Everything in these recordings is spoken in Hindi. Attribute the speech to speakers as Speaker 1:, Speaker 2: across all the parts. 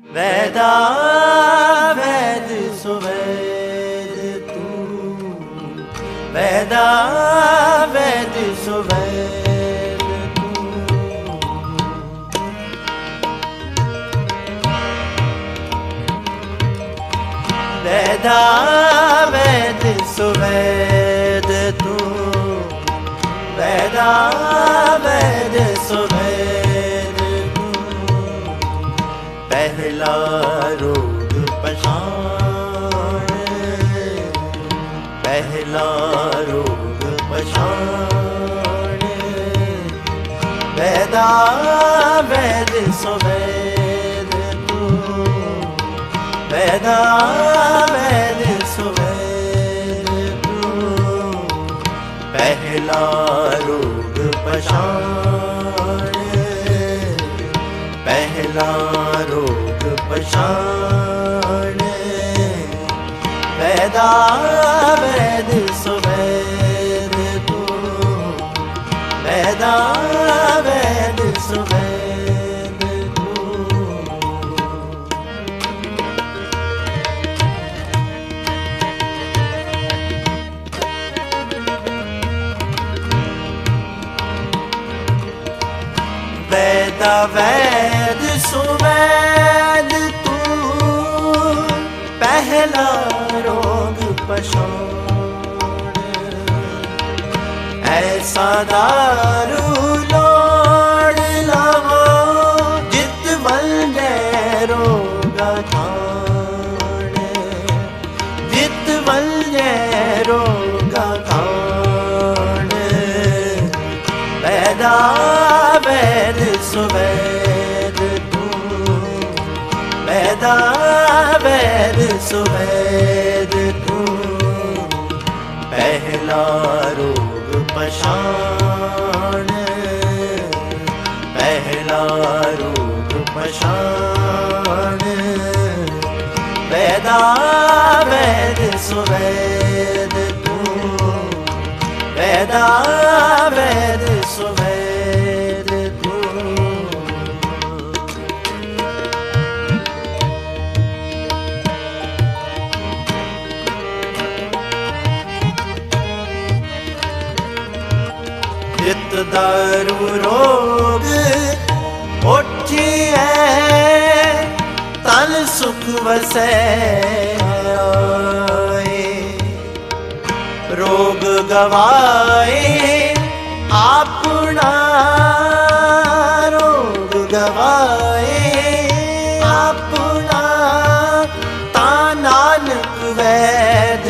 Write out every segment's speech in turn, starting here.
Speaker 1: वेदा वेद सुवेद तू, वेदा वेद सुवेद तू। वेदा वेद सुवेद तू, वेदा वेद सुवेद तू। पहला रोग पछाण, पहला रोग पछाण। वेदा वेद सुवेद तू, वेदा वेद सुवेद तू। पहला रोग पछाण, पहला रोग पछाण। वेदा वेद सुवेद तू, वेदा वेद सुवेद तू। वेदा वेद सुवेद तू, पहला रोग पछाण। ऐसा दारू लोड़ लवो जित वल्ले रोगा खाण, जित वल्ले रोगा खाण। वेदा वेद सुवेद तू, वेदा वेद सुवेद तू। पहला रोग पछाण, पहला रोग पछाण। वेदा वेद सुवेद तू, वेदा वेद सुवेद तू। चित दारू रोग उठिए, तन सुख वसै आए। रोग गवाए अपना, रोग गवाए अपना। ता नानक वैद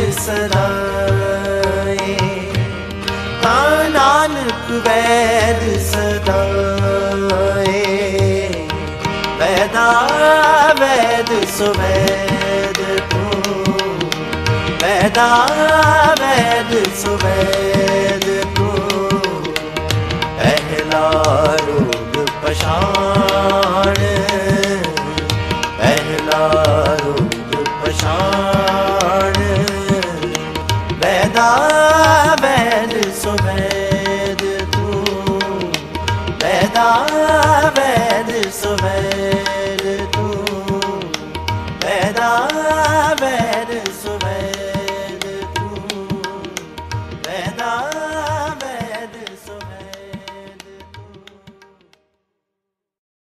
Speaker 1: सदाए, ता नानक वैद सदाए। वेदा वेद सुवेद तू, वेदा वेद सुवेद तू। पहला रोग पछाण,